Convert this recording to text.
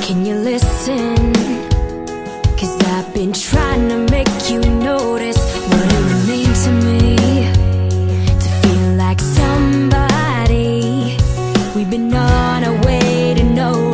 Can you listen? 'Cause I've been trying to make you notice what it would mean to me to feel like somebody. We've been on our way to know